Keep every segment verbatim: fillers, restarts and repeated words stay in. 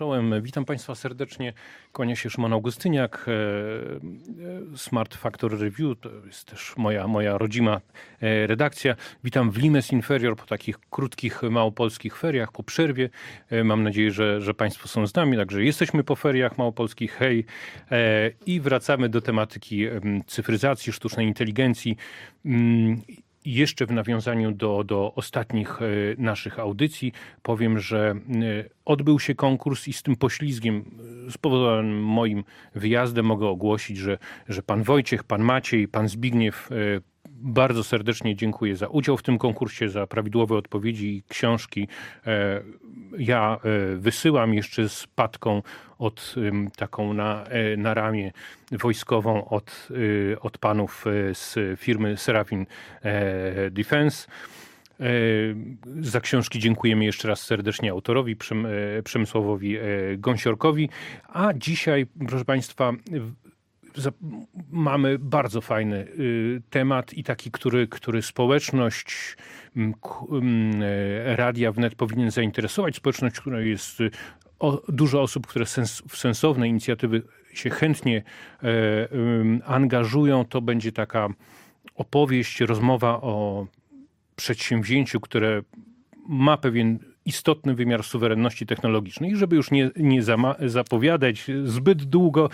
Czołem, witam Państwa serdecznie. Kłania się Szymon Augustyniak. Smart Factor Review to jest też moja, moja rodzima redakcja. Witam w Limes Inferior po takich krótkich, małopolskich feriach, po przerwie. Mam nadzieję, że, że Państwo są z nami, także jesteśmy po feriach małopolskich. Hej! I wracamy do tematyki cyfryzacji, sztucznej inteligencji. Jeszcze w nawiązaniu do, do ostatnich naszych audycji powiem, że odbył się konkurs i z tym poślizgiem spowodowanym moim wyjazdem mogę ogłosić, że, że pan Wojciech, pan Maciej, pan Zbigniew, bardzo serdecznie dziękuję za udział w tym konkursie, za prawidłowe odpowiedzi i książki. Ja wysyłam jeszcze z patką od taką na, na ramię wojskową od, od panów z firmy Serafin Defense. Za książki dziękujemy jeszcze raz serdecznie autorowi Przemysławowi Gąsiorkowi. A dzisiaj, proszę Państwa, mamy bardzo fajny temat i taki, który, który społeczność Radia Wnet powinien zainteresować. Społeczność, która jest o, dużo osób, które sens, w sensowne inicjatywy się chętnie angażują. To będzie taka opowieść, rozmowa o przedsięwzięciu, które ma pewien istotny wymiar suwerenności technologicznej. I żeby już nie, nie zama- zapowiadać zbyt długo,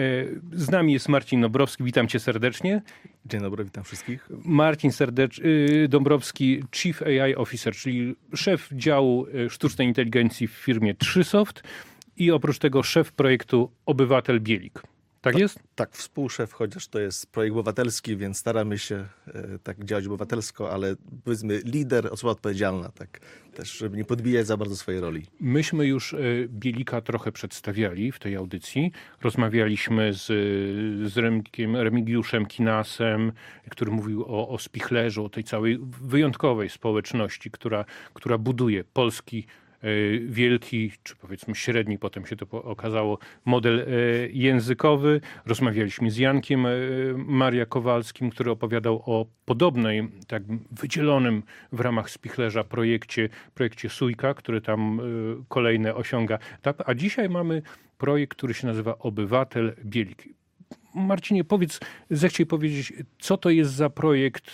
z nami jest Marcin Dąbrowski. Witam cię serdecznie. Dzień dobry, witam wszystkich. Marcin Serdecz- Dąbrowski, Chief A I Officer, czyli szef działu sztucznej inteligencji w firmie Trzysoft i oprócz tego szef projektu Obywatel Bielik. Tak jest? Tak, tak, współszef, chociaż to jest projekt obywatelski, więc staramy się e, tak działać obywatelsko, ale powiedzmy lider, osoba odpowiedzialna, tak też, żeby nie podbijać za bardzo swojej roli. Myśmy już Bielika trochę przedstawiali w tej audycji. Rozmawialiśmy z, z Remkiem, Remigiuszem Kinasem, który mówił o, o spichlerzu, o tej całej wyjątkowej społeczności, która, która buduje polski wielki, czy powiedzmy średni, potem się to okazało, model językowy. Rozmawialiśmy z Jankiem Maria Kowalskim, który opowiadał o podobnej, tak wydzielonym w ramach spichlerza projekcie, projekcie Sójka, który tam kolejne osiąga etapy. A dzisiaj mamy projekt, który się nazywa Obywatel Bielik. Marcinie, powiedz, zechciej powiedzieć, co to jest za projekt,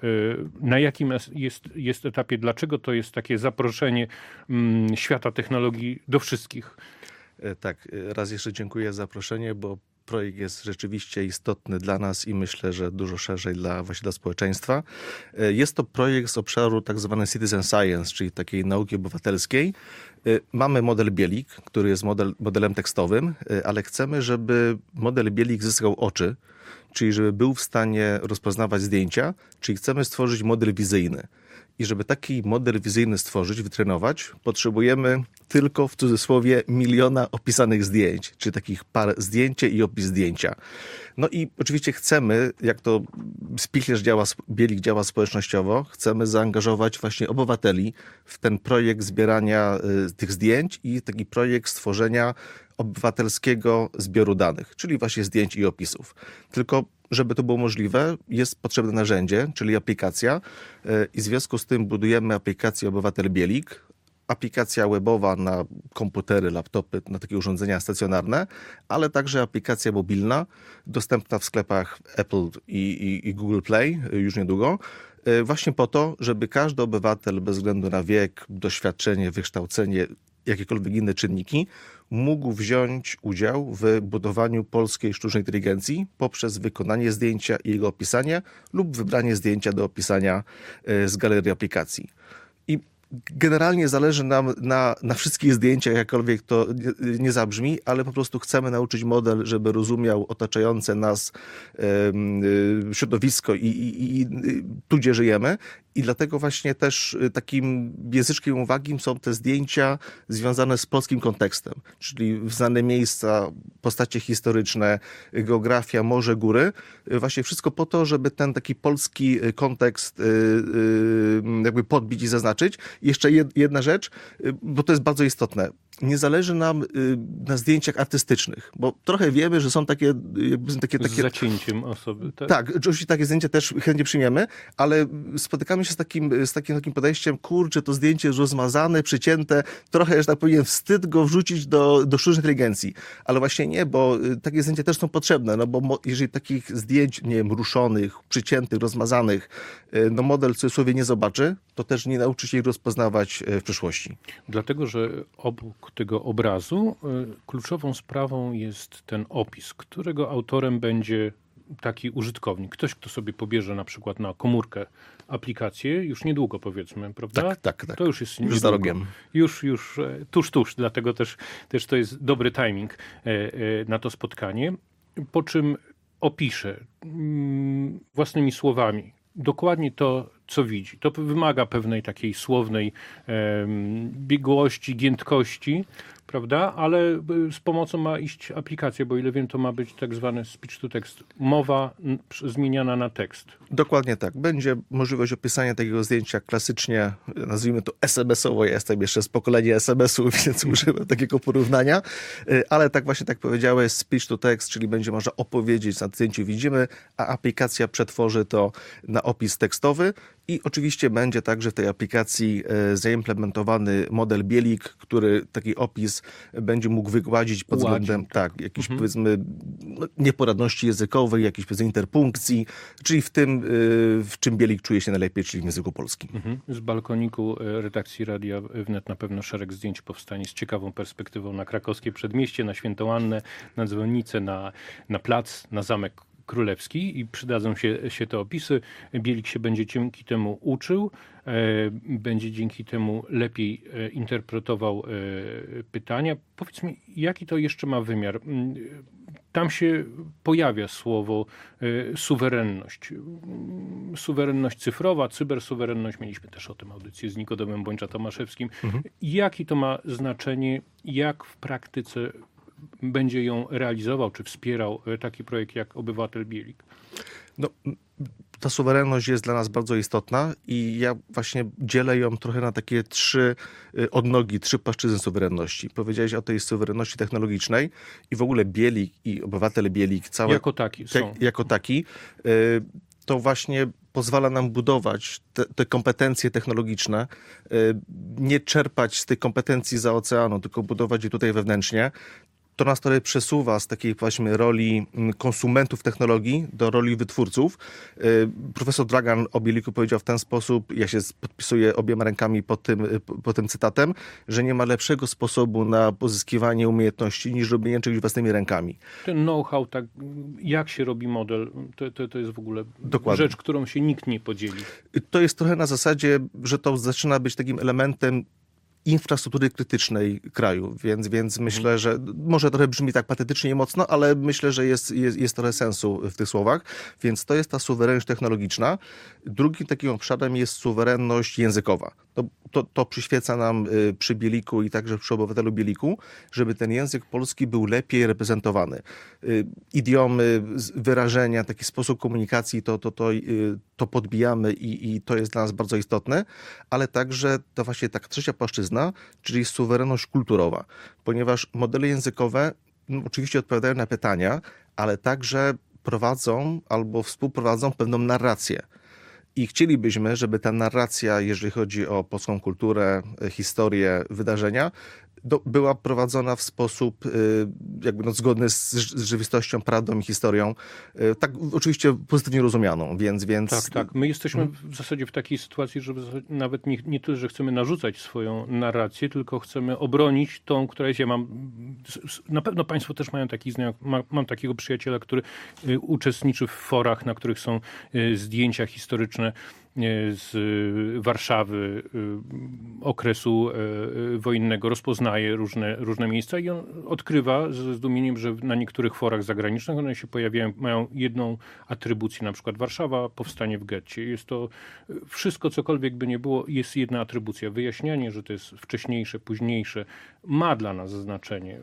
na jakim jest, jest etapie, dlaczego to jest takie zaproszenie świata technologii do wszystkich? Tak, raz jeszcze dziękuję za zaproszenie, bo projekt jest rzeczywiście istotny dla nas i myślę, że dużo szerzej dla, właśnie dla społeczeństwa. Jest to projekt z obszaru tak zwanej citizen science, czyli takiej nauki obywatelskiej. Mamy model Bielik, który jest model, modelem tekstowym, ale chcemy, żeby model Bielik zyskał oczy, czyli żeby był w stanie rozpoznawać zdjęcia, czyli chcemy stworzyć model wizyjny. I żeby taki model wizyjny stworzyć, wytrenować, potrzebujemy tylko w cudzysłowie miliona opisanych zdjęć, czyli takich par zdjęcie i opis zdjęcia. No i oczywiście chcemy, jak to spichlerz działa, Bielik działa społecznościowo, chcemy zaangażować właśnie obywateli w ten projekt zbierania y, tych zdjęć i taki projekt stworzenia obywatelskiego zbioru danych, czyli właśnie zdjęć i opisów. Tylko żeby to było możliwe, jest potrzebne narzędzie, czyli aplikacja i w związku z tym budujemy aplikację Obywatel Bielik. Aplikacja webowa na komputery, laptopy, na takie urządzenia stacjonarne, ale także aplikacja mobilna, dostępna w sklepach Apple i, i, i Google Play już niedługo. Właśnie po to, żeby każdy obywatel bez względu na wiek, doświadczenie, wykształcenie, jakiekolwiek inne czynniki, mógł wziąć udział w budowaniu polskiej sztucznej inteligencji poprzez wykonanie zdjęcia i jego opisanie lub wybranie zdjęcia do opisania z galerii aplikacji. I generalnie zależy nam na, na wszystkich zdjęciach, jakkolwiek to nie, nie zabrzmi, ale po prostu chcemy nauczyć model, żeby rozumiał otaczające nas um, środowisko i, i, i tu, gdzie żyjemy. I dlatego właśnie też takim języczkiem uwagi są te zdjęcia związane z polskim kontekstem, czyli znane miejsca, postacie historyczne, geografia, morze, góry. Właśnie wszystko po to, żeby ten taki polski kontekst jakby podbić i zaznaczyć. Jeszcze jedna rzecz, bo to jest bardzo istotne. Nie zależy nam na zdjęciach artystycznych, bo trochę wiemy, że są takie... Jakby takie, takie... Z zacięciem osoby. Tak, tak, oczywiście takie zdjęcia też chętnie przyjmiemy, ale spotykamy się z takim, z takim, takim podejściem, kurczę, to zdjęcie jest rozmazane, przycięte, trochę, że tak powiem, wstyd go wrzucić do, do sztucznej inteligencji. Ale właśnie nie, bo takie zdjęcia też są potrzebne, no bo jeżeli takich zdjęć, nie wiem, ruszonych, przyciętych, rozmazanych, no model w cudzysłowie nie zobaczy, to też nie nauczy się ich rozpoznawać w przyszłości. Dlatego, że obok tego obrazu y, kluczową sprawą jest ten opis, którego autorem będzie taki użytkownik. Ktoś, kto sobie pobierze na przykład na komórkę aplikację, już niedługo powiedzmy, prawda? Tak, tak, tak. To już jest już za rogiem. Już, już e, tuż, tuż. Dlatego też, też to jest dobry timing e, e, na to spotkanie. Po czym opisze mm, własnymi słowami dokładnie to, co widzi. To wymaga pewnej takiej słownej e, biegłości, giętkości, prawda? Ale z pomocą ma iść aplikacja, bo o ile wiem, to ma być tak zwany speech to text. Mowa n- zmieniana na tekst. Dokładnie tak. Będzie możliwość opisania takiego zdjęcia klasycznie, nazwijmy to es em esowo. Ja jestem jeszcze z pokolenia es em esów, więc używam takiego porównania. Ale tak właśnie tak powiedziałeś, speech to text, czyli będzie można opowiedzieć, na zdjęciu widzimy, a aplikacja przetworzy to na opis tekstowy. I oczywiście będzie także w tej aplikacji zaimplementowany model Bielik, który taki opis będzie mógł wygładzić pod Uładził, względem tak, tak jakiejś mhm. powiedzmy no, nieporadności językowej, jakiejś powiedzmy interpunkcji, czyli w tym, w czym Bielik czuje się najlepiej, czyli w języku polskim. Mhm. Z balkoniku redakcji Radia Wnet na pewno szereg zdjęć powstanie z ciekawą perspektywą na krakowskie przedmieście, na Świętą Annę, na dzwonnicę, na, na plac, na Zamek Królewski i przydadzą się, się te opisy. Bielik się będzie dzięki temu uczył, e, będzie dzięki temu lepiej e, interpretował e, pytania. Powiedz mi, jaki to jeszcze ma wymiar? Tam się pojawia słowo e, suwerenność. Suwerenność cyfrowa, cybersuwerenność. Mieliśmy też o tym audycję z Nikodemem Bończa-Tomaszewskim. Mhm. Jakie to ma znaczenie? Jak w praktyce będzie ją realizował, czy wspierał taki projekt jak Obywatel Bielik? No, ta suwerenność jest dla nas bardzo istotna i ja właśnie dzielę ją trochę na takie trzy odnogi, trzy płaszczyzny suwerenności. Powiedziałeś o tej suwerenności technologicznej i w ogóle Bielik i Obywatel Bielik całe, jako taki są. Te, jako taki to właśnie pozwala nam budować te, te kompetencje technologiczne, nie czerpać z tych kompetencji za oceanu, tylko budować je tutaj wewnętrznie. To nas trochę przesuwa z takiej właśnie roli konsumentów technologii do roli wytwórców. Profesor Dragan o Bieliku powiedział w ten sposób, ja się podpisuję obiema rękami pod tym, pod tym cytatem, że nie ma lepszego sposobu na pozyskiwanie umiejętności niż robienie czegoś własnymi rękami. Ten know-how, tak, jak się robi model, to, to, to jest w ogóle Dokładnie. rzecz, którą się nikt nie podzieli. To jest trochę na zasadzie, że to zaczyna być takim elementem infrastruktury krytycznej kraju, więc, więc myślę, że może trochę brzmi tak patetycznie i mocno, ale myślę, że jest, jest, jest trochę sensu w tych słowach, więc to jest ta suwerenność technologiczna. Drugim takim obszarem jest suwerenność językowa. To, to, to przyświeca nam przy Bieliku i także przy Obywatelu Bieliku, żeby ten język polski był lepiej reprezentowany. Idiomy, wyrażenia, taki sposób komunikacji, to, to, to, to podbijamy i, i to jest dla nas bardzo istotne, ale także to właśnie taka trzecia płaszczyzna, czyli suwerenność kulturowa, ponieważ modele językowe no, oczywiście odpowiadają na pytania, ale także prowadzą albo współprowadzą pewną narrację. I chcielibyśmy, żeby ta narracja, jeżeli chodzi o polską kulturę, historię, wydarzenia, do, była prowadzona w sposób y, jakby no, zgodny z, z rzeczywistością, prawdą i historią. Y, tak oczywiście pozytywnie rozumianą, więc... więc... Tak, tak. My jesteśmy w zasadzie w takiej sytuacji, że nawet nie, nie tyle, że chcemy narzucać swoją narrację, tylko chcemy obronić tą, która jest... Ja mam... Na pewno państwo też mają taki znak. Ma, mam takiego przyjaciela, który y, uczestniczy w forach, na których są y, zdjęcia historyczne z Warszawy, okresu wojennego, rozpoznaje różne, różne miejsca i on odkrywa ze zdumieniem, że na niektórych forach zagranicznych one się pojawiają, mają jedną atrybucję, na przykład Warszawa, powstanie w getcie. Jest to wszystko, cokolwiek by nie było, jest jedna atrybucja. Wyjaśnianie, że to jest wcześniejsze, późniejsze, ma dla nas znaczenie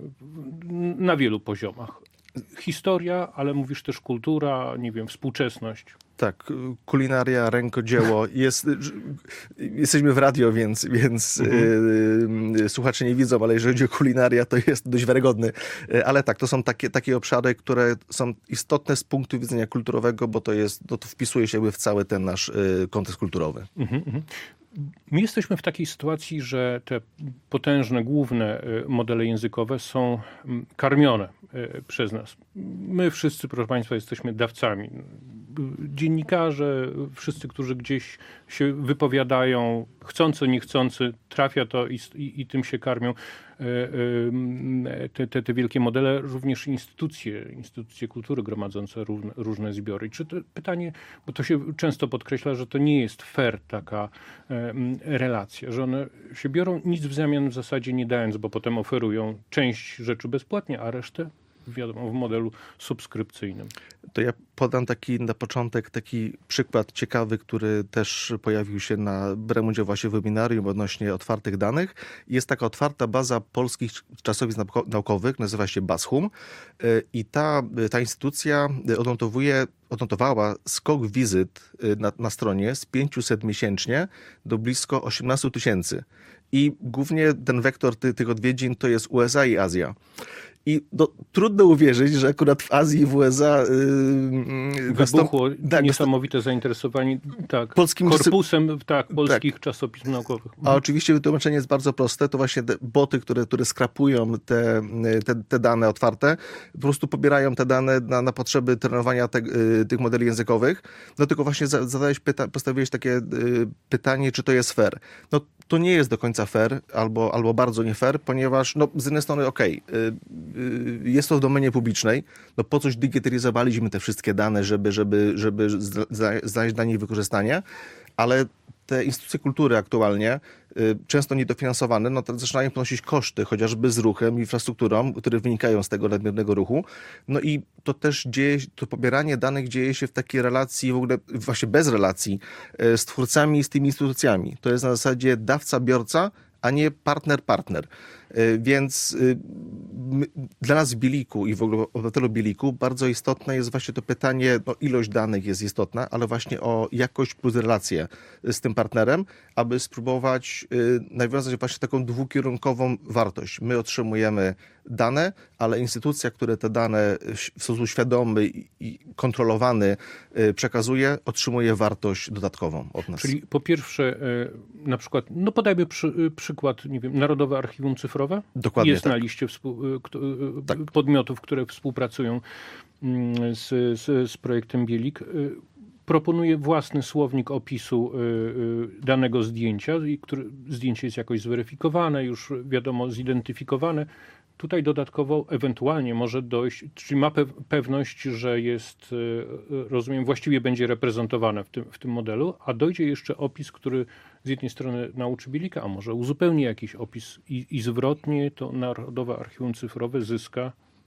na wielu poziomach. Historia, ale mówisz też kultura, nie wiem, współczesność. Tak, kulinaria, rękodzieło. Jest, jesteśmy w radio, więc, więc mhm. y, słuchacze nie widzą, ale jeżeli chodzi o kulinaria, to jest dość wiarygodny. Ale tak, to są takie, takie obszary, które są istotne z punktu widzenia kulturowego, bo to jest, no to wpisuje się jakby w cały ten nasz y, kontekst kulturowy. Mhm, mhm. My jesteśmy w takiej sytuacji, że te potężne, główne modele językowe są karmione przez nas. My wszyscy, proszę Państwa, jesteśmy dawcami. Dziennikarze, wszyscy, którzy gdzieś się wypowiadają, chcący, niechcący, trafia to i, i, i tym się karmią. Te, te, te wielkie modele, również instytucje, instytucje kultury gromadzące różne, różne zbiory. Czy to pytanie, bo to się często podkreśla, że to nie jest fair taka relacja, że one się biorą nic w zamian w zasadzie nie dając, bo potem oferują część rzeczy bezpłatnie, a resztę wiadomo w modelu subskrypcyjnym. To ja podam taki na początek taki przykład ciekawy, który też pojawił się na Bremundzie właśnie webinarium odnośnie otwartych danych. Jest taka otwarta baza polskich czasopism naukowych, nazywa się BASHUM i ta, ta instytucja odnotowuje, odnotowała skok wizyt na, na stronie z pięćset miesięcznie do blisko osiemnaście tysięcy. I głównie ten wektor ty, tych odwiedzin to jest U S A i Azja. I no, trudno uwierzyć, że akurat w Azji i w U S A yy, wybuchło tak, niesamowite zainteresowanie tak, polskim korpusem tak, polskich tak. czasopism naukowych. A oczywiście wytłumaczenie jest bardzo proste. To właśnie te boty, które, które skrapują te, te, te dane otwarte, po prostu pobierają te dane na, na potrzeby trenowania te, yy, tych modeli językowych. No tylko właśnie zadałeś pyta, postawiłeś takie yy, pytanie, czy to jest fair. No to nie jest do końca fair, albo, albo bardzo nie fair, ponieważ no, z jednej strony okej, okay, yy, jest to w domenie publicznej, no po coś digitalizowaliśmy te wszystkie dane, żeby, żeby, żeby znaleźć dla nich wykorzystanie, ale te instytucje kultury aktualnie, y, często niedofinansowane, no to zaczynają ponosić koszty, chociażby z ruchem, infrastrukturą, które wynikają z tego nadmiernego ruchu. No i to też dzieje, to pobieranie danych dzieje się w takiej relacji, w ogóle właśnie bez relacji y, z twórcami i z tymi instytucjami. To jest na zasadzie dawca-biorca, a nie partner-partner. Więc my, dla nas w Bieliku i w ogóle obywatelu Bieliku bardzo istotne jest właśnie to pytanie, no ilość danych jest istotna, ale właśnie o jakość plus relacje z tym partnerem, aby spróbować nawiązać właśnie taką dwukierunkową wartość. My otrzymujemy dane, ale instytucja, która te dane w sposób świadomy i kontrolowany przekazuje, otrzymuje wartość dodatkową od nas. Czyli po pierwsze na przykład, no podajmy przy, przykład, nie wiem, Narodowe Archiwum Cyfrowe. Dokładnie jest tak. na liście współ, tak. podmiotów, które współpracują z, z, z projektem Bielik. Proponuje własny słownik opisu danego zdjęcia, który zdjęcie jest jakoś zweryfikowane, już wiadomo, zidentyfikowane. Tutaj dodatkowo ewentualnie może dojść, czyli ma pewność, że jest, rozumiem, właściwie będzie reprezentowane w tym, w tym modelu, a dojdzie jeszcze opis, który z jednej strony nauczy Bielika, a może uzupełni jakiś opis i, i zwrotnie to Narodowe Archiwum Cyfrowe zyska.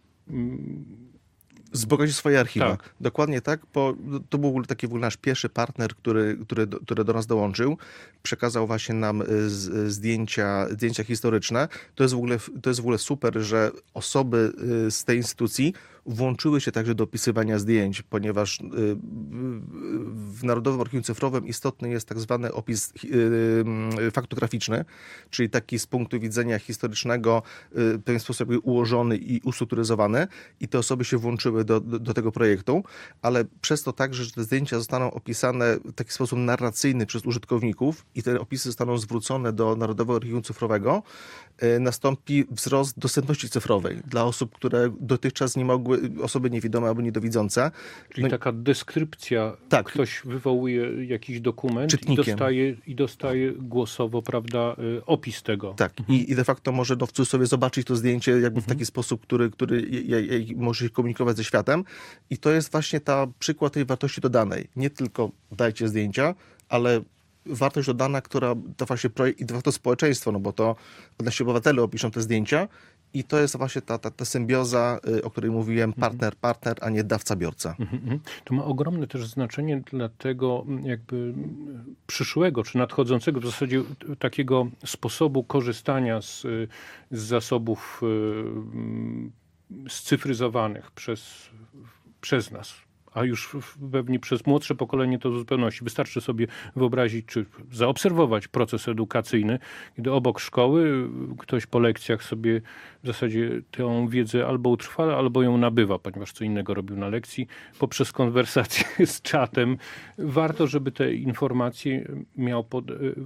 Wzbogaci swoje archiwa. Tak. Dokładnie tak, bo to był taki był nasz pierwszy partner, który, który, który do nas dołączył. Przekazał właśnie nam z, zdjęcia, zdjęcia historyczne. To jest, w ogóle, to jest w ogóle super, że osoby z tej instytucji włączyły się także do opisywania zdjęć, ponieważ w Narodowym Archiwum Cyfrowym istotny jest tak zwany opis faktograficzny, czyli taki z punktu widzenia historycznego w pewien sposób ułożony i ustrukturyzowany i te osoby się włączyły do, do, do tego projektu, ale przez to także, że te zdjęcia zostaną opisane w taki sposób narracyjny przez użytkowników i te opisy zostaną zwrócone do Narodowego Archiwum Cyfrowego, nastąpi wzrost dostępności cyfrowej dla osób, które dotychczas nie mogły, osoby niewidome albo niedowidzące. Czyli no, taka deskrypcja, tak. Ktoś wywołuje jakiś dokument i dostaje, i dostaje głosowo, prawda, opis tego. Tak. Mhm. I, I de facto może no, w cudzysłowie zobaczyć to zdjęcie jakby mhm. w taki sposób, który, który je, je, je, może się komunikować ze światem. I to jest właśnie ta przykład tej wartości dodanej. Nie tylko dajcie zdjęcia, ale wartość dodana, która to właśnie projekt i to społeczeństwo, no bo to nasi obywatele opiszą te zdjęcia i to jest właśnie ta, ta, ta symbioza, o której mówiłem, partner, partner, a nie dawca-biorca. Mhm. To ma ogromne też znaczenie dla tego jakby przyszłego, czy nadchodzącego w zasadzie takiego sposobu korzystania z, z zasobów scyfryzowanych przez, przez nas. a już pewnie przez młodsze pokolenie to w zupełności. Wystarczy sobie wyobrazić, czy zaobserwować proces edukacyjny, gdy obok szkoły ktoś po lekcjach sobie w zasadzie tę wiedzę albo utrwala, albo ją nabywa, ponieważ co innego robił na lekcji, poprzez konwersację z czatem. Warto, żeby te informacje miał pod,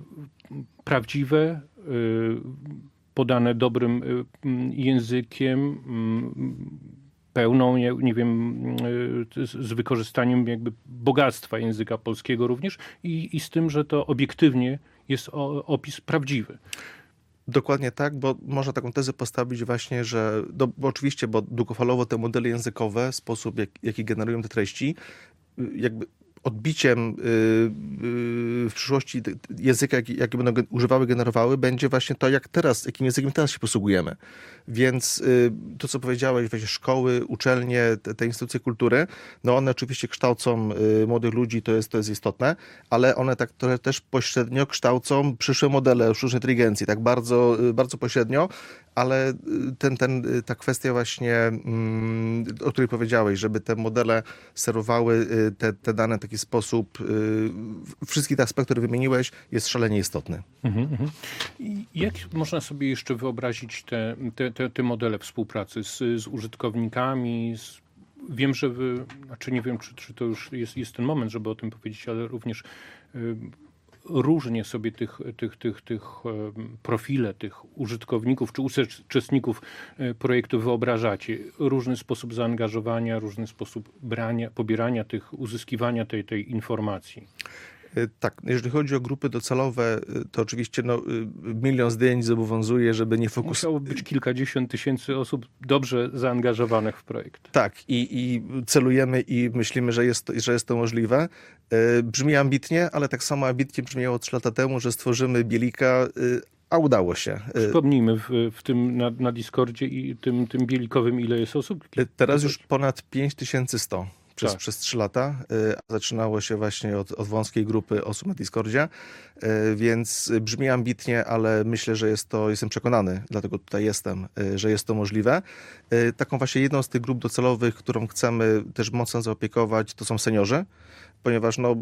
prawdziwe, podane dobrym językiem, pełną, nie, nie wiem, z wykorzystaniem jakby bogactwa języka polskiego również i, i z tym, że to obiektywnie jest o, opis prawdziwy. Dokładnie tak, bo można taką tezę postawić właśnie, że no, bo oczywiście, bo długofalowo te modele językowe, sposób jak, jaki generują te treści, jakby odbiciem w przyszłości języka, jaki, jaki będą używały, generowały, będzie właśnie to, jak teraz, jakim językiem teraz się posługujemy. Więc to, co powiedziałeś, właśnie szkoły, uczelnie, te, te instytucje kultury, no one oczywiście kształcą młodych ludzi, to jest, to jest istotne, ale one tak trochę też pośrednio kształcą przyszłe modele sztucznej inteligencji, tak bardzo, bardzo pośrednio, ale ten, ten, ta kwestia właśnie, o której powiedziałeś, żeby te modele sterowały te, te dane w taki sposób, wszystkie te aspekty, które wymieniłeś, jest szalenie istotny. Mhm, mhm. I jak można sobie jeszcze wyobrazić te, te, te, te modele współpracy z, z użytkownikami? Z... Wiem, że wy, znaczy nie wiem, czy, czy to już jest, jest ten moment, żeby o tym powiedzieć, ale również y, różnie sobie tych, tych, tych, tych profile, tych użytkowników czy uczestników projektu wyobrażacie. Różny sposób zaangażowania, różny sposób brania, pobierania tych, uzyskiwania tej, tej informacji. Tak, jeżeli chodzi o grupy docelowe, to oczywiście no, milion zdjęć zobowiązuje, żeby nie fokusować. Musiało być kilkadziesiąt tysięcy osób dobrze zaangażowanych w projekt. Tak, i, i celujemy i myślimy, że jest, że jest to możliwe. Brzmi ambitnie, ale tak samo ambitnie brzmiało trzy lata temu, że stworzymy Bielika, a udało się. Przypomnijmy, w, w tym na, na Discordzie i tym, tym bielikowym ile jest osób? Teraz już ponad pięć tysięcy sto. Przez, Tak. przez trzy lata. Zaczynało się właśnie od, od wąskiej grupy osób na Discordzie, więc brzmi ambitnie, ale myślę, że jest to, jestem przekonany, dlatego tutaj jestem, że jest to możliwe. Taką właśnie jedną z tych grup docelowych, którą chcemy też mocno zaopiekować, to są seniorzy, ponieważ no,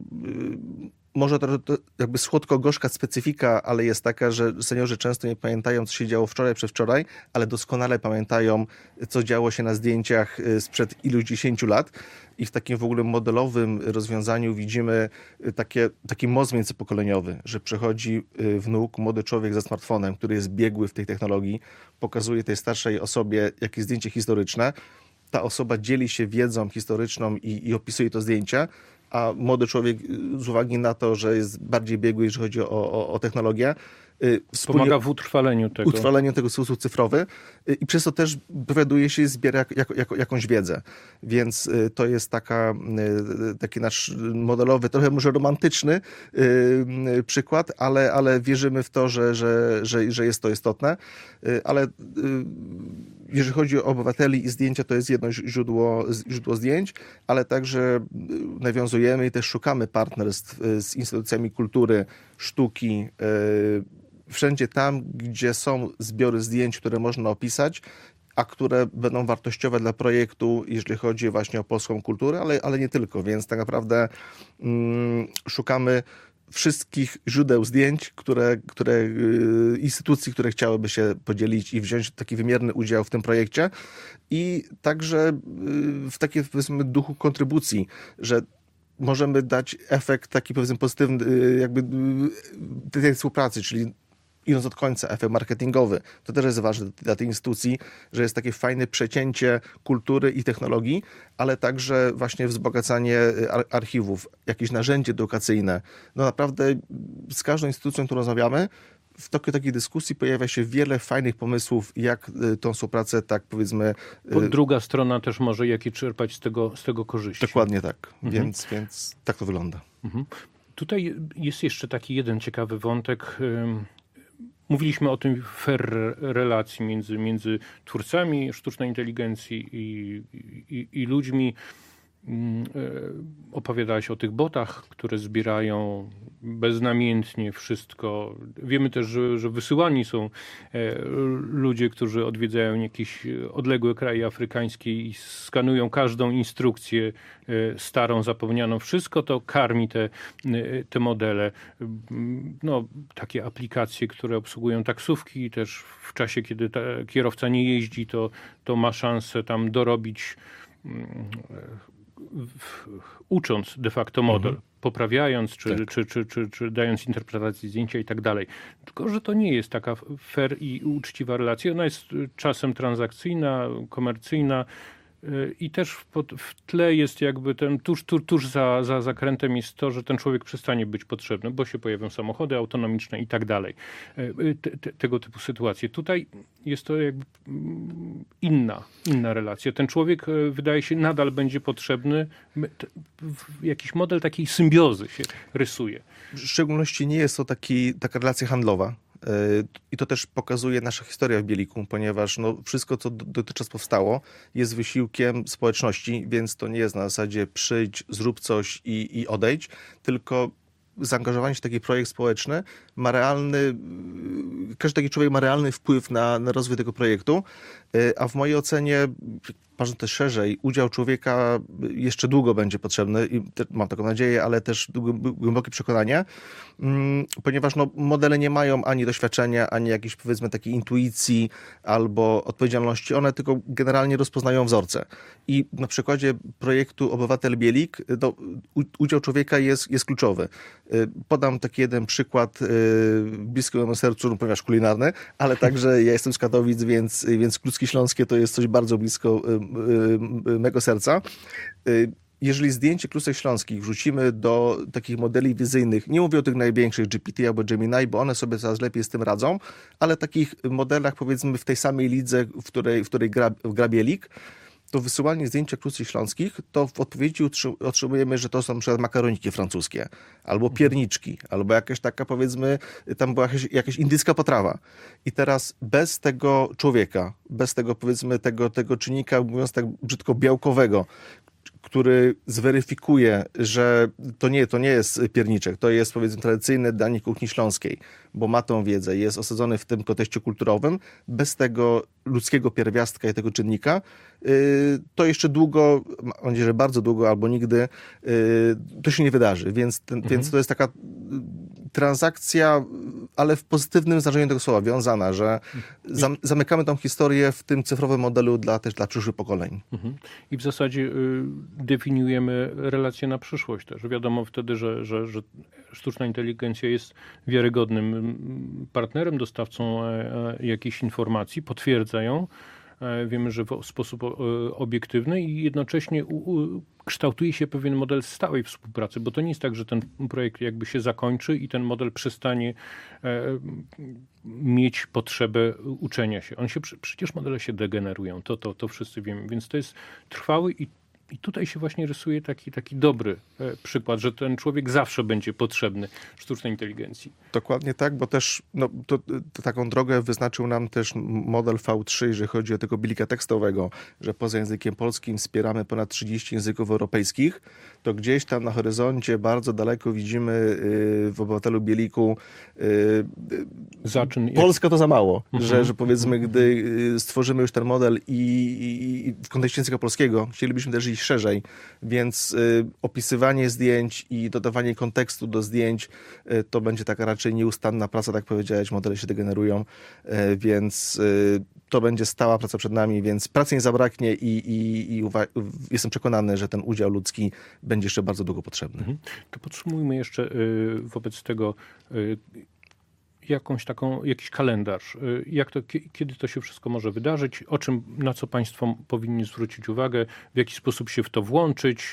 może to, to jakby słodko-gorzka specyfika, ale jest taka, że seniorzy często nie pamiętają, co się działo wczoraj, przedwczoraj, ale doskonale pamiętają, co działo się na zdjęciach sprzed iluś dziesięciu lat. I w takim w ogóle modelowym rozwiązaniu widzimy takie, taki most międzypokoleniowy, że przychodzi wnuk, młody człowiek ze smartfonem, który jest biegły w tej technologii, pokazuje tej starszej osobie jakieś zdjęcie historyczne. Ta osoba dzieli się wiedzą historyczną i, i opisuje to zdjęcie, a młody człowiek z uwagi na to, że jest bardziej biegły, jeżeli chodzi o, o, o technologię, pomaga w utrwaleniu tego. Utrwaleniu tego w sposób cyfrowy i przez to też dowiaduje się i zbiera jak, jak, jakąś wiedzę. Więc to jest taka, taki nasz modelowy, trochę może romantyczny przykład, ale, ale wierzymy w to, że, że, że, że jest to istotne. Ale jeżeli chodzi o obywateli i zdjęcia, to jest jedno źródło, źródło zdjęć, ale także nawiązujemy i też szukamy partnerstw z instytucjami kultury, sztuki, wszędzie tam, gdzie są zbiory zdjęć, które można opisać, a które będą wartościowe dla projektu, jeżeli chodzi właśnie o polską kulturę, ale, ale nie tylko. Więc tak naprawdę mm, szukamy wszystkich źródeł zdjęć, które, które yy, instytucji, które chciałyby się podzielić i wziąć taki wymierny udział w tym projekcie. I także yy, w takim, powiedzmy, duchu kontrybucji, że możemy dać efekt taki, powiedzmy, pozytywny yy, jakby yy, tej współpracy, czyli idąc od końca, efekt marketingowy. To też jest ważne dla tej instytucji, że jest takie fajne przecięcie kultury i technologii, ale także właśnie wzbogacanie archiwów, jakieś narzędzie edukacyjne. No naprawdę z każdą instytucją, którą rozmawiamy, w toku takiej dyskusji pojawia się wiele fajnych pomysłów, jak tą współpracę, tak powiedzmy... Bo druga strona też może jakie czerpać z tego, z tego korzyści. Dokładnie tak. Mhm. Więc, więc tak to wygląda. Mhm. Tutaj jest jeszcze taki jeden ciekawy wątek. Mówiliśmy o tym fair relacji między, między twórcami sztucznej inteligencji i, i, i ludźmi. Opowiadałeś o tych botach, które zbierają beznamiętnie wszystko. Wiemy też, że, że wysyłani są ludzie, którzy odwiedzają jakieś odległe kraje afrykańskie i skanują każdą instrukcję starą, zapomnianą. Wszystko to karmi te, te modele. No, takie aplikacje, które obsługują taksówki, też w czasie, kiedy ta, kierowca nie jeździ, to, to ma szansę tam dorobić, ucząc de facto model, mhm. poprawiając, czy, tak. czy, czy, czy, czy dając interpretację zdjęcia i tak dalej. Tylko, że to nie jest taka fair i uczciwa relacja. Ona jest czasem transakcyjna, komercyjna i też w, pod, w tle jest jakby ten, tuż, tuż, tuż za, za zakrętem jest to, że ten człowiek przestanie być potrzebny, bo się pojawią samochody autonomiczne i tak dalej. Te, te, tego typu sytuacje. Tutaj jest to jakby inna, inna relacja. Ten człowiek wydaje się nadal będzie potrzebny. Jakiś model takiej symbiozy się rysuje. W szczególności nie jest to taki, taka relacja handlowa. I to też pokazuje nasza historia w Bieliku, ponieważ no, wszystko, co dotychczas powstało, jest wysiłkiem społeczności, więc to nie jest na zasadzie przyjdź, zrób coś i, i odejdź, tylko zaangażowanie się w taki projekt społeczny ma realny, każdy taki człowiek ma realny wpływ na, na rozwój tego projektu, a w mojej ocenie, patrząc też szerzej, udział człowieka jeszcze długo będzie potrzebny i mam taką nadzieję, ale też głębokie przekonanie, ponieważ no, modele nie mają ani doświadczenia, ani jakiejś powiedzmy takiej intuicji albo odpowiedzialności, one tylko generalnie rozpoznają wzorce. I na przykładzie projektu Obywatel Bielik no, udział człowieka jest, jest kluczowy. Podam taki jeden przykład bliski mojemu sercu, ponieważ kulinarny, ale także ja jestem z Katowic, więc, więc Kluski Śląskie to jest coś bardzo blisko mego serca. Jeżeli zdjęcie Klusek Śląskich wrzucimy do takich modeli wizyjnych, nie mówię o tych największych G P T albo Gemini, bo one sobie coraz lepiej z tym radzą, ale takich modelach powiedzmy w tej samej lidze, w której, w której gra, gra Bielik, to wysyłanie zdjęcia Klusek Śląskich, to w odpowiedzi otrzymujemy, że to są na przykład makaroniki francuskie, albo pierniczki, albo jakaś taka powiedzmy, tam była jakaś, jakaś indyjska potrawa. I teraz bez tego człowieka, bez tego powiedzmy tego, tego czynnika, mówiąc tak brzydko, białkowego, który zweryfikuje, że to nie, to nie jest pierniczek, to jest powiedzmy tradycyjny danik kuchni śląskiej, bo ma tą wiedzę, jest osadzony w tym kontekście kulturowym. Bez tego ludzkiego pierwiastka i tego czynnika yy, to jeszcze długo, mam nadzieję, że bardzo długo albo nigdy yy, to się nie wydarzy. Więc, ten, mhm. więc to jest taka transakcja, ale w pozytywnym znaczeniu tego słowa, wiązana, że zam, zamykamy tą historię w tym cyfrowym modelu dla, też dla przyszłych pokoleń. Mhm. I w zasadzie y, definiujemy relacje na przyszłość też. Wiadomo wtedy, że, że, że sztuczna inteligencja jest wiarygodnym partnerem, dostawcą e, jakichś informacji, potwierdza ją. E, wiemy, że w sposób o, obiektywny i jednocześnie u, u, kształtuje się pewien model stałej współpracy, bo to nie jest tak, że ten projekt jakby się zakończy i ten model przestanie e, mieć potrzebę uczenia się. On się, przecież modele się degenerują, to, to, to wszyscy wiemy, więc to jest trwały i I tutaj się właśnie rysuje taki, taki dobry e, przykład, że ten człowiek zawsze będzie potrzebny sztucznej inteligencji. Dokładnie tak, bo też no, to, to taką drogę wyznaczył nam też model V trzy, jeżeli chodzi o tego bielika tekstowego, że poza językiem polskim wspieramy ponad trzydzieści języków europejskich, to gdzieś tam na horyzoncie bardzo daleko widzimy y, w Obywatelu Bieliku y, Zaczyn, Polska jak... to za mało, Mhm. że, że powiedzmy, gdy stworzymy już ten model i, i, i w kontekście języka polskiego chcielibyśmy też iść szerzej, więc y, opisywanie zdjęć i dodawanie kontekstu do zdjęć y, to będzie taka raczej nieustanna praca, tak powiedziałeś, modele się degenerują, y, więc y, to będzie stała praca przed nami, więc pracy nie zabraknie i, i, i uwa- jestem przekonany, że ten udział ludzki będzie jeszcze bardzo długo potrzebny. Mhm. To podsumujmy jeszcze y, wobec tego y, jakąś taką, jakiś kalendarz, jak to, kiedy to się wszystko może wydarzyć, o czym, na co państwo powinni zwrócić uwagę, w jaki sposób się w to włączyć,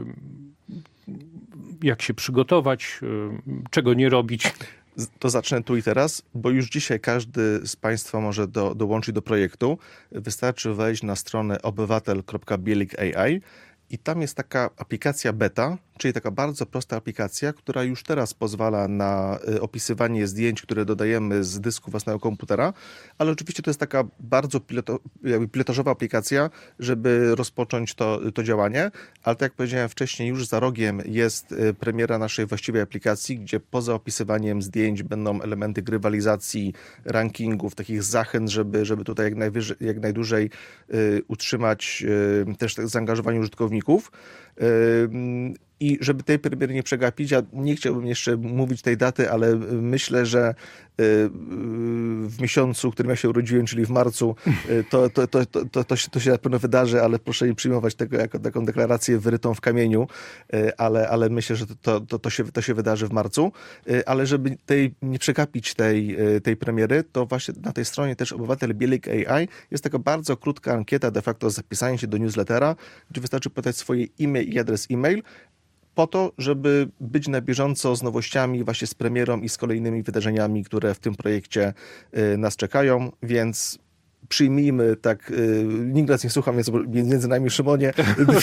jak się przygotować, czego nie robić. To zacznę tu i teraz, bo już dzisiaj każdy z państwa może do, dołączyć do projektu. Wystarczy wejść na stronę obywatel kropka bielik kropka a i i tam jest taka aplikacja beta, czyli taka bardzo prosta aplikacja, która już teraz pozwala na opisywanie zdjęć, które dodajemy z dysku własnego komputera, ale oczywiście to jest taka bardzo piloto, jakby pilotażowa aplikacja, żeby rozpocząć to, to działanie, ale tak jak powiedziałem wcześniej, już za rogiem jest premiera naszej właściwej aplikacji, gdzie poza opisywaniem zdjęć będą elementy grywalizacji, rankingów, takich zachęt, żeby, żeby tutaj jak, najwyżej, jak najdłużej y, utrzymać y, też zaangażowanie użytkowników. Y, I żeby tej premiery nie przegapić, ja nie chciałbym jeszcze mówić tej daty, ale myślę, że w miesiącu, w którym ja się urodziłem, czyli w marcu, to, to, to, to, to, się, to się na pewno wydarzy, ale proszę nie przyjmować tego jako taką deklarację wyrytą w kamieniu, ale, ale myślę, że to, to, to, się, to się wydarzy w marcu. Ale żeby tej, nie przegapić tej, tej premiery, to właśnie na tej stronie też Obywatel Bielik A I jest taka bardzo krótka ankieta, de facto zapisanie się do newslettera, gdzie wystarczy podać swoje imię i adres e-mail, po to, żeby być na bieżąco z nowościami, właśnie z premierą i z kolejnymi wydarzeniami, które w tym projekcie nas czekają, więc przyjmijmy, tak, nikt nas nie słucha, więc między nami Szymonie,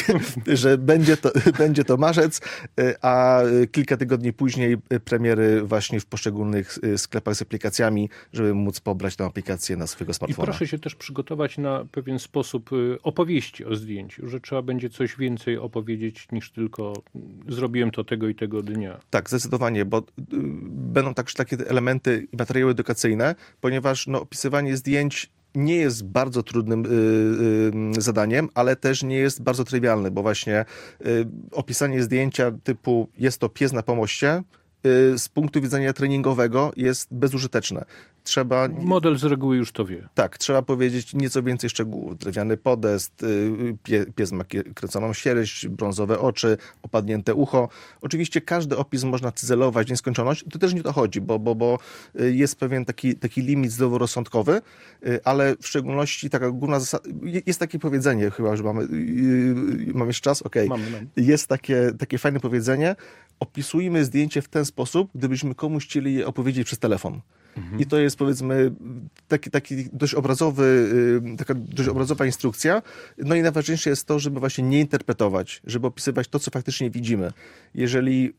że będzie to, będzie to marzec, a kilka tygodni później premiery właśnie w poszczególnych sklepach z aplikacjami, żeby móc pobrać tę aplikację na swojego smartfona. I proszę się też przygotować na pewien sposób opowieści o zdjęciu, że trzeba będzie coś więcej opowiedzieć niż tylko zrobiłem to tego i tego dnia. Tak, zdecydowanie, bo będą także takie elementy i materiały edukacyjne, ponieważ no, opisywanie zdjęć nie jest bardzo trudnym y, y, zadaniem, ale też nie jest bardzo trywialny, bo właśnie y, opisanie zdjęcia typu jest to pies na pomoście y, z punktu widzenia treningowego jest bezużyteczne. Trzeba... Model z reguły już to wie. Tak, trzeba powiedzieć nieco więcej szczegółów. Drewniany podest, pie, pies ma kręconą sierść, brązowe oczy, opadnięte ucho. Oczywiście każdy opis można cyzelować w nieskończoność. To też nie o to chodzi, bo, bo, bo jest pewien taki, taki limit zdroworozsądkowy, ale w szczególności taka główna zasada... Jest takie powiedzenie, chyba że mamy... Mamy jeszcze czas? Okej. Okay. Mamy, mamy. Jest takie, takie fajne powiedzenie. Opisujmy zdjęcie w ten sposób, gdybyśmy komuś chcieli je opowiedzieć przez telefon. I to jest, powiedzmy, taki, taki dość obrazowy, taka dość obrazowa instrukcja. No i najważniejsze jest to, żeby właśnie nie interpretować, żeby opisywać to, co faktycznie widzimy. Jeżeli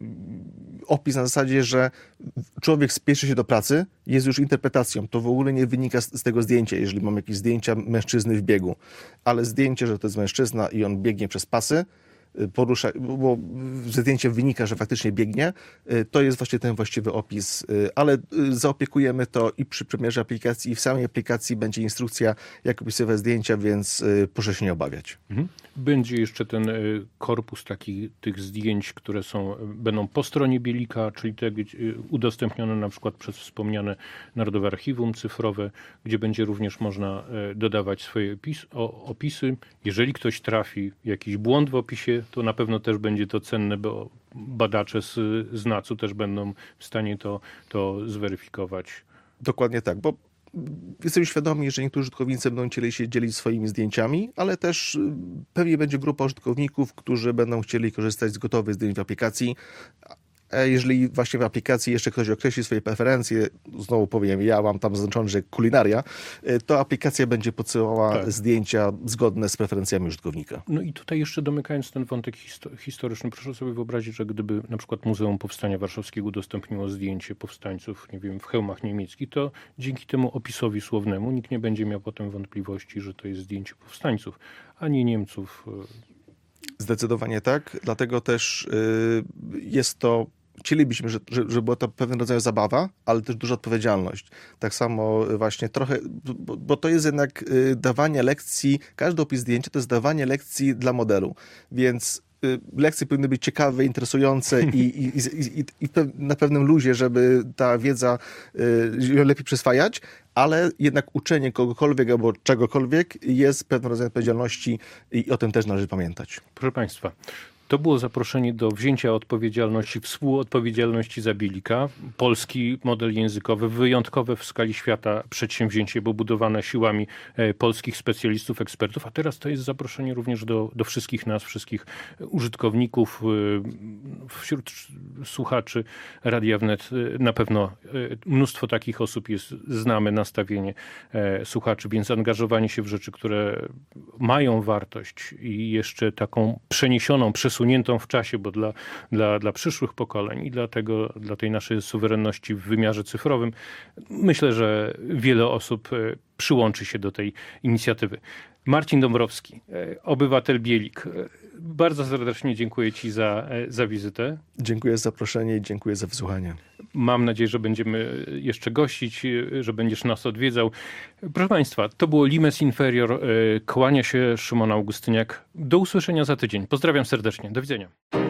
opis na zasadzie, że człowiek spieszy się do pracy, jest już interpretacją, to w ogóle nie wynika z, z tego zdjęcia, jeżeli mam jakieś zdjęcia mężczyzny w biegu. Ale zdjęcie, że to jest mężczyzna i on biegnie przez pasy, porusza, bo ze zdjęcia wynika, że faktycznie biegnie, to jest właśnie ten właściwy opis, ale zaopiekujemy to i przy premierze aplikacji, i w samej aplikacji będzie instrukcja, jak opisywać zdjęcia, więc proszę się nie obawiać. Będzie jeszcze ten korpus takich tych zdjęć, które są, będą po stronie Bielika, czyli te udostępnione na przykład przez wspomniane Narodowe Archiwum Cyfrowe, gdzie będzie również można dodawać swoje opis, o, opisy. Jeżeli ktoś trafi jakiś błąd w opisie, to na pewno też będzie to cenne, bo badacze z, z nacu też będą w stanie to, to zweryfikować. Dokładnie tak, bo jesteśmy świadomi, że niektórzy użytkownicy będą chcieli się dzielić swoimi zdjęciami, ale też pewnie będzie grupa użytkowników, którzy będą chcieli korzystać z gotowych zdjęć w aplikacji. A jeżeli właśnie w aplikacji jeszcze ktoś określi swoje preferencje, znowu powiem, ja mam tam zaznaczone, że kulinaria, to aplikacja będzie podsyłała tak. zdjęcia zgodne z preferencjami użytkownika. No i tutaj jeszcze domykając ten wątek historyczny, proszę sobie wyobrazić, że gdyby na przykład Muzeum Powstania Warszawskiego udostępniło zdjęcie powstańców, nie wiem, w hełmach niemieckich, to dzięki temu opisowi słownemu nikt nie będzie miał potem wątpliwości, że to jest zdjęcie powstańców, a nie Niemców. Zdecydowanie tak, dlatego też yy, jest to Chcielibyśmy, że, że, że była to pewien rodzaj zabawa, ale też duża odpowiedzialność. Tak samo właśnie trochę, bo, bo to jest jednak dawanie lekcji, każdy opis zdjęcia to jest dawanie lekcji dla modelu, więc lekcje powinny być ciekawe, interesujące i, i, i, i, i na pewnym luzie, żeby ta wiedza ją lepiej przyswajać, ale jednak uczenie kogokolwiek albo czegokolwiek jest pewnym rodzajem odpowiedzialności i o tym też należy pamiętać. Proszę Państwa, to było zaproszenie do wzięcia odpowiedzialności, współodpowiedzialności za Bielika. Polski model językowy, wyjątkowe w skali świata przedsięwzięcie, bo budowane siłami polskich specjalistów, ekspertów. A teraz to jest zaproszenie również do, do wszystkich nas, wszystkich użytkowników, wśród słuchaczy Radia Wnet. Na pewno mnóstwo takich osób jest, znamy nastawienie słuchaczy, więc angażowanie się w rzeczy, które mają wartość i jeszcze taką przeniesioną, przesuniętą przesuniętą w czasie, bo dla, dla, dla przyszłych pokoleń i dla, tego, dla tej naszej suwerenności w wymiarze cyfrowym, myślę, że wiele osób przyłączy się do tej inicjatywy. Marcin Dąbrowski, obywatel Bielik. Bardzo serdecznie dziękuję Ci za, za wizytę. Dziękuję za zaproszenie i dziękuję za wysłuchanie. Mam nadzieję, że będziemy jeszcze gościć, że będziesz nas odwiedzał. Proszę Państwa, to było Limes Inferior. Kłania się Szymon Augustyniak. Do usłyszenia za tydzień. Pozdrawiam serdecznie. Do widzenia.